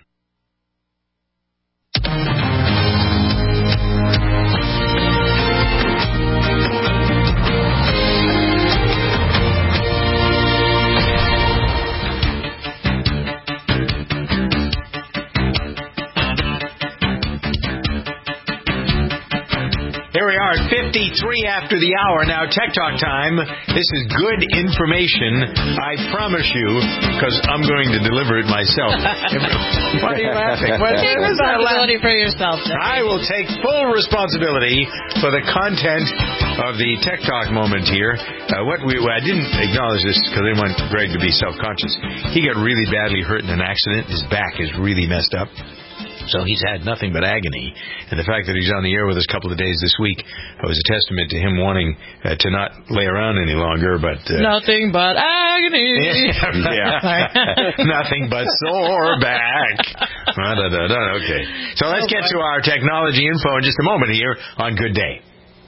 Here we are at fifty-three after the hour. Now, Tech Talk time. This is good information, I promise you, because I'm going to deliver it myself. Why are you laughing? What, take responsibility for yourself. Jeffrey. I will take full responsibility for the content of the Tech Talk moment here. Uh, what we well, I didn't acknowledge this because I didn't want Greg to be self-conscious. He got really badly hurt in an accident. His back is really messed up. So he's had nothing but agony. And the fact that he's on the air with us a couple of days this week was a testament to him wanting uh, to not lay around any longer. But uh, Nothing but agony. Yeah. yeah. Nothing but sore back. Da, da, da. Okay. So let's get to our technology info in just a moment here on Good Day.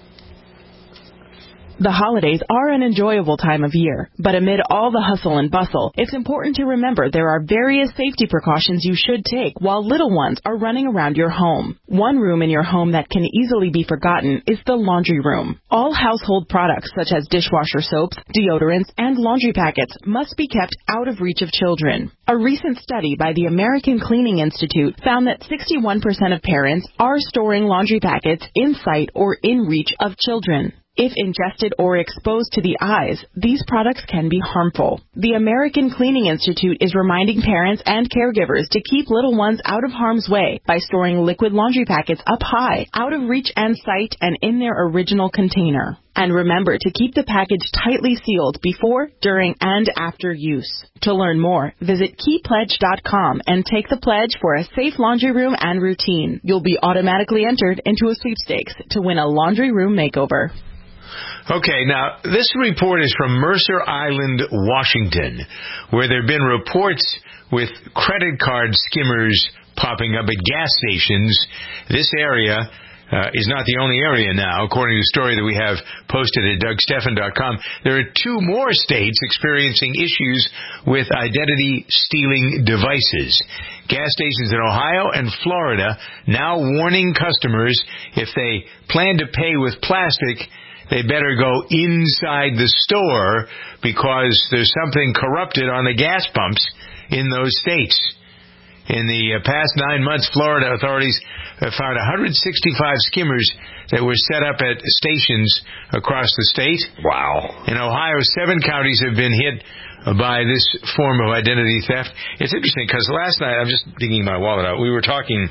The holidays are an enjoyable time of year, but amid all the hustle and bustle, it's important to remember there are various safety precautions you should take while little ones are running around your home. One room in your home that can easily be forgotten is the laundry room. All household products such as dishwasher soaps, deodorants, and laundry packets must be kept out of reach of children. A recent study by the American Cleaning Institute found that sixty-one percent of parents are storing laundry packets in sight or in reach of children. If ingested or exposed to the eyes, these products can be harmful. The American Cleaning Institute is reminding parents and caregivers to keep little ones out of harm's way by storing liquid laundry packets up high, out of reach and sight, and in their original container. And remember to keep the package tightly sealed before, during, and after use. To learn more, visit key pledge dot com and take the pledge for a safe laundry room and routine. You'll be automatically entered into a sweepstakes to win a laundry room makeover. Okay, now, this report is from Mercer Island, Washington, where there have been reports with credit card skimmers popping up at gas stations. This area uh, is not the only area now. According to the story that we have posted at doug stephan dot com, there are two more states experiencing issues with identity-stealing devices. gas stations in Ohio and Florida now warning customers if they plan to pay with plastic, they better go inside the store because there's something corrupted on the gas pumps in those states. In the uh, past nine months, Florida authorities have found one hundred sixty-five skimmers that were set up at stations across the state. Wow. In Ohio, seven counties have been hit by this form of identity theft. It's interesting because last night, I'm just digging my wallet out, we were talking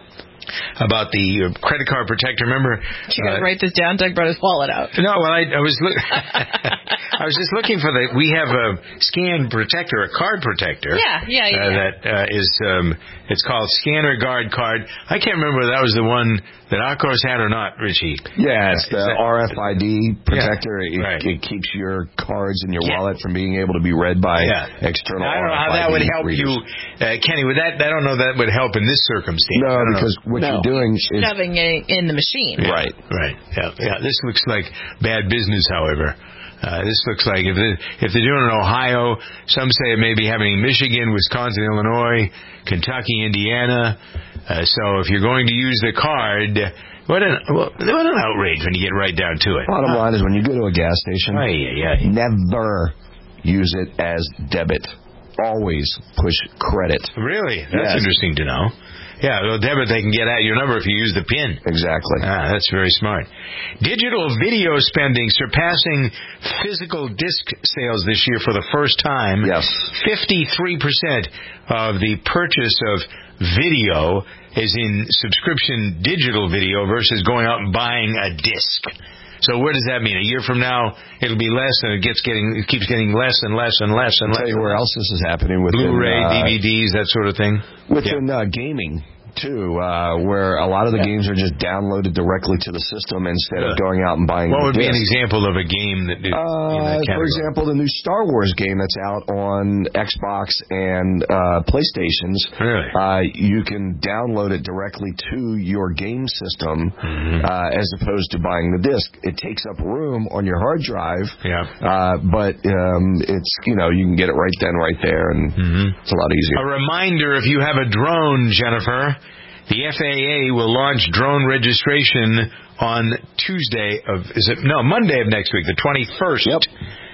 about the uh, credit card protector. Remember? Did you guys uh, write this down? Doug brought his wallet out. No, well, I, I was look, I was just looking for the. We have a scan protector, a card protector. Yeah, yeah, yeah. Uh, that uh, is, um, it's called Scanner Guard Card. I can't remember if that was the one that Akos had or not, Richie. Yeah, it's the that, R F I D protector. Yeah, it, right. it keeps your cards in your yeah. wallet from being able to be read by yeah. external. I don't know R F I D how that would help readers. you, uh, Kenny. Would that? I don't know that would help in this circumstance. No, because know. what no. you're doing is shoving it in the machine. Yeah, right, right. Yeah, yeah. This looks like bad business, however. Uh, this looks like if, it, if they're doing it in Ohio, some say it may be happening in Michigan, Wisconsin, Illinois, Kentucky, Indiana. Uh, so if you're going to use the card, what an well, what an outrage when you get right down to it. Bottom huh? line is when you go to a gas station, oh, yeah, yeah. never use it as debit. Always push credit. Really? That's yes. interesting to know. Yeah, well, debit, they can get at your number if you use the PIN. Exactly. Ah, that's very smart. Digital video spending surpassing physical disc sales this year for the first time. Yes. fifty-three percent of the purchase of video is in subscription digital video versus going out and buying a disc. So what does that mean? A year from now, it'll be less, and it gets getting, it keeps getting less and less and less and I'll less. Tell you where else this is happening within Blu-ray, uh, D V Ds, that sort of thing. Within yeah. uh, gaming too, uh, where a lot of the yeah. games are just downloaded directly to the system instead yeah. of going out and buying. What would disc. be an example of a game that? Did, uh, for example, the new Star Wars game that's out on Xbox and uh, PlayStations. Really? Uh, you can download it directly to your game system mm-hmm. uh, as opposed to buying the disc. It takes up room on your hard drive. Yeah. Uh, but um, it's you know you can get it right then, right there, and mm-hmm. it's a lot easier. A reminder: if you have a drone, Jennifer, the F A A will launch drone registration on Tuesday of, is it, no, Monday of next week, the twenty-first. Yep.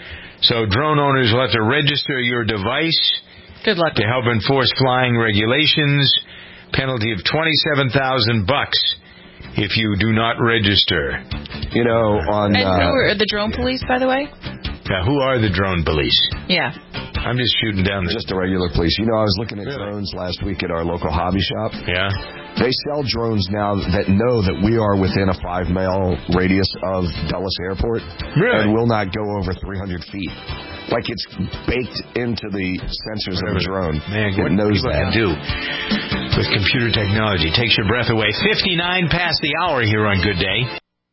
So drone owners will have to register your device. Good luck. To help enforce flying regulations. Penalty of twenty-seven thousand bucks if you do not register. You know, on... And uh, who are the drone police, by the way? Now, who are the drone police? Yeah. I'm just shooting down the... Just the regular police. You know, I was looking at drones last week at our local hobby shop. Yeah. They sell drones now that know that we are within a five-mile radius of Dulles Airport. Really? And will not go over three hundred feet. Like it's baked into the sensors of the drone. Man, it what knows people that. can do with computer technology. Takes your breath away. fifty-nine past the hour here on Good Day.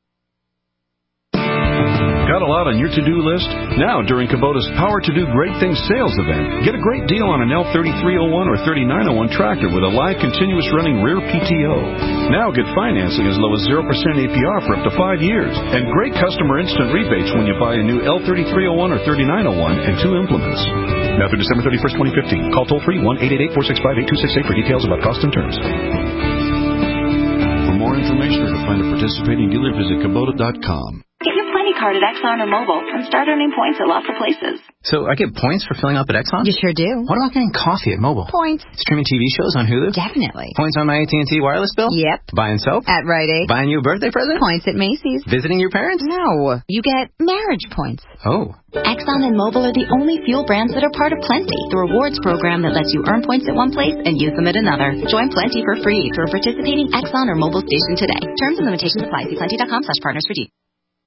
Got a lot on your to-do list? Now, during Kubota's Power to Do Great Things sales event, get a great deal on an L thirty-three oh one or thirty-nine oh one tractor with a live continuous running rear P T O. Now get financing as low as zero percent A P R for up to five years. And great customer instant rebates when you buy a new L thirty-three oh one or thirty-nine oh one and two implements. Now through December thirty-first, twenty fifteen. Call toll-free one eight eight eight, four six five, eight two six eight for details about cost and terms. For more information or to find a participating dealer, visit Kubota dot com. Get your Plenty card at Exxon or Mobil and start earning points at lots of places. So I get points for filling up at Exxon? You sure do. What about getting coffee at Mobil? Points. Streaming T V shows on Hulu? Definitely. Points on my A T and T wireless bill? Yep. Buying soap? At Rite Aid. Buying you a birthday present? Points at Macy's. Visiting your parents? No. You get marriage points. Oh. Exxon and Mobil are the only fuel brands that are part of Plenty, the rewards program that lets you earn points at one place and use them at another. Join Plenty for free through a participating Exxon or Mobil station today. Terms and limitations apply. See plenty dot com slash partners for details.